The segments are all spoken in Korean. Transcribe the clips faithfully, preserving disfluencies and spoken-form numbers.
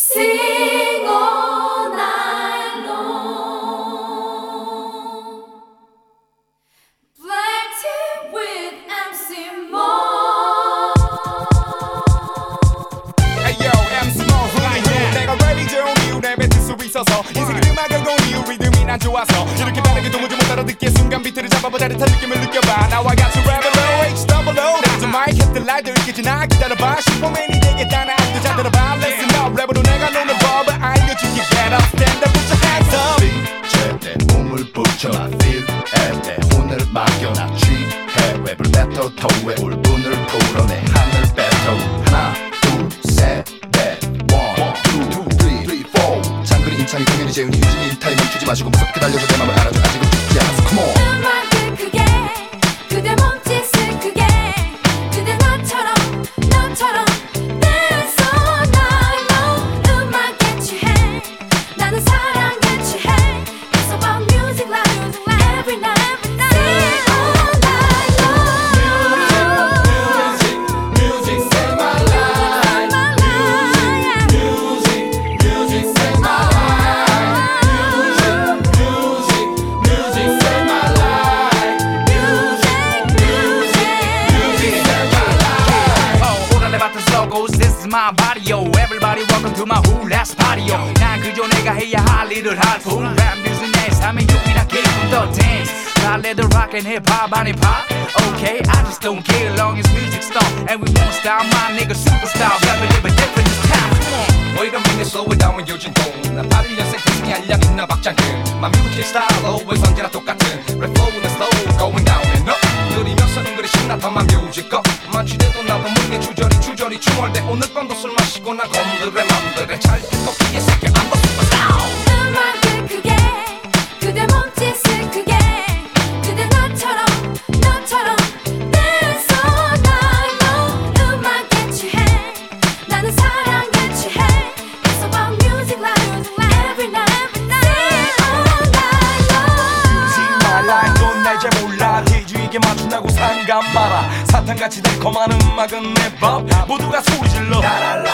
Sing all night long. Black tea with 엠씨 Mo. Hey yo, 엠씨 Mo right here. 내가 랩이 좋은 이유 랩에 들 수 있어서 인생의 음악을 건 이유 리듬이 난 좋아서 이렇게 빠르게 도무지 못 알아듣기에 순간 비트를 잡아봐 짜릿한 느낌을 느껴봐. Now I got to rap it low, H double O. 나 좀 마이크 hit the light 들겠지 나 기다려봐. 슈퍼맨이 되겠다 나 아직도 잘 들어봐. Listen up 랩으로 내가 노는 법을 알려줄게. Get up, stand up, put your hands up. 빛에 내 몸을 붙여 I feel at 내 혼을 맡겨놔 취해 랩을 뱉어 터에 울분을 풀어내 하늘 뱉어 하나 둘셋넷 one two three four 장거리 임창이 공연이 재훈이 유진이 인타임 멈추지 마시고 무섭게 달려서 내 맘을 알아줘 아직은 죽지 않았어 Come on 음악을 크게 그대 몸짓을 크게 그대 나처럼 나처럼 Dance all night long. 음악에 취해 나는 사랑에 취해 It's about music like every night Sing all night long. Music, music save my life. Music, music save my life. Music, music save my life. Music, music, music save my life. Oh, 오늘 내 맡은 slogos, this is my body, yo. Everybody welcome to my whole last party, yo. 난 그저 내가 해야 할 일을 할 뿐. Rap music 내 삶의 유일한 기쁨, the dance. 달래도 rock and hip hop, 아니 pop. Okay, I just don't care long as music stop. And we won't stop, my nigga superstar. Rap it, live it different this time. Come on. Wait a minute, slow it down when you're 진동. 난 팔일 년생 태생이 알약 있나 박장들. My music style always 언제나 똑같은. Rap flow는 slow, going down and up. 느리면서 은근히 신나더만 music up. 마취돼도 나도 모르게 주저리 주저리 중얼대. 오늘 밤도 술 마시고 난 검들의 맘들의 찰떡 꺾기에 새겨 I'm the superstar. 음악을 크게 그대 몸짓을 크게 그대 나처럼 나처럼 Dance all night long. 음악에 취해 나는 사랑에 취해 It's about music like every night Sing all night long. 말라 넌 날 잘 몰라 대주에게 맞춘다고 상관 마라 사탄같이 달콤한 음악은 내 법 모두가 소리 질러 라랄라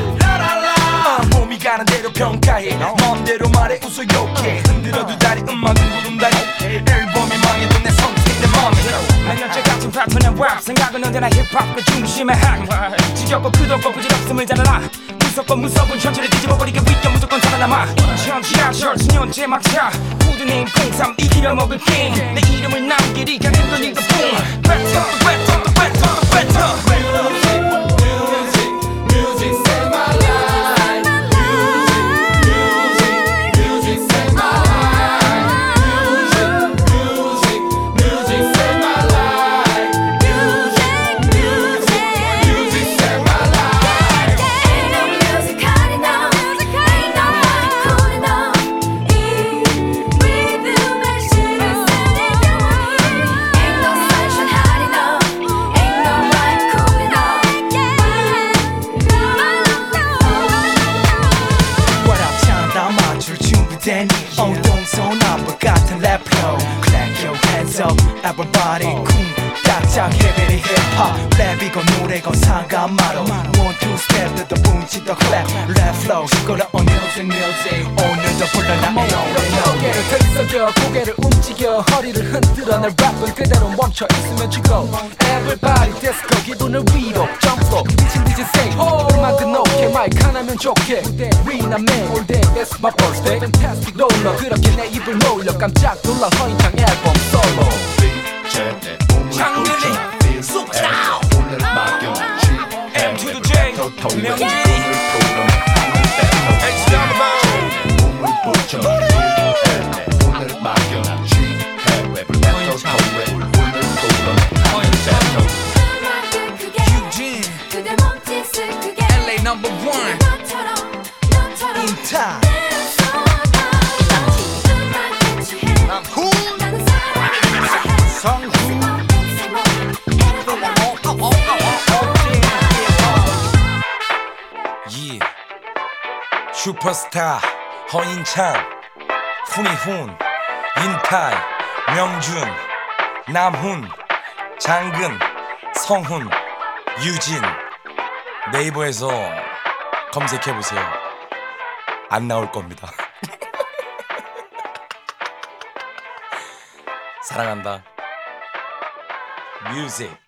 라랄라 몸이 가는 대로 평가해 마음대로 말해 웃어 욕해 흔들어도 다리 음악은 구름다리 앨범이 망해도 내 선택 내 맘이 몇 년째 같은 패턴의 랩 생각은 언제나 힙합 그 중심의 핵 지겹고 그덕고 부질없음을 잘라라 무섭고 무서운 현실을 뒤집어버리기 위해 무조건 살아남아 인천 지하철 수년째 막차 후드님 공삼 이기려먹을 킹내 이름을 남기리 가는 건 이것뿐 뱉어 또 뱉어 또 뱉어 또 뱉어 Music, music save my life. Music, music save my life. Music, music save my life. Music, music, music save my life. Ain't no music hot enough Ain't no light cool enough 이 리듬의 시를 살려 Ain't no sunshine hot enough Ain't no light cool enough What up 차다 맞출 준비되니 엉덩손 아빠 같은 랩 flow Clap your hands up everybody 쿵 딱짝 헤비리 힙합 랩이건 노래건 상관 말어 One two step 뜯어 뭉치더 clap Rap flow 시끄러운 music music 오늘도 불러 나 고개를 들썩여 고개를 움직여 허리를 흔들어 내 랩은 그대로 멈춰 있으면 죽어 Everybody disco 기분을 위로 jump up 미친 듯이 say 음악은 오케이 마이크 하나면 좋게 무대 위나 맨 all day it's my birthday Fantastic roller 그렇게 내 입을 놀려 깜짝 놀란 허인창 앨범 솔로 빛에 내 몸을 붙여 I feel at 내 혼을 맡겨놔 취해 M to the J, 뱉어 터에 명진이. 울분을 풀어내 하늘 뱉어 H double O. 내 몸을 붙여 I feel at 내 혼을 맡겨놔 취해 랩을 뱉어 터에 울분을 풀어내 하늘 뱉어 음악을 크게 Eugene, 그대 몸짓을 크게 엘에이 number one. 나처럼 나처럼 인타 Dance all night long. 음악에 취해 나는 사랑에 취해 성훈. 예. 슈퍼스타 허인찬 훈이훈 인타이 명준 남훈 장근 성훈 유진 네이버에서 검색해보세요. 안 나올 겁니다. 사랑한다. 뮤직.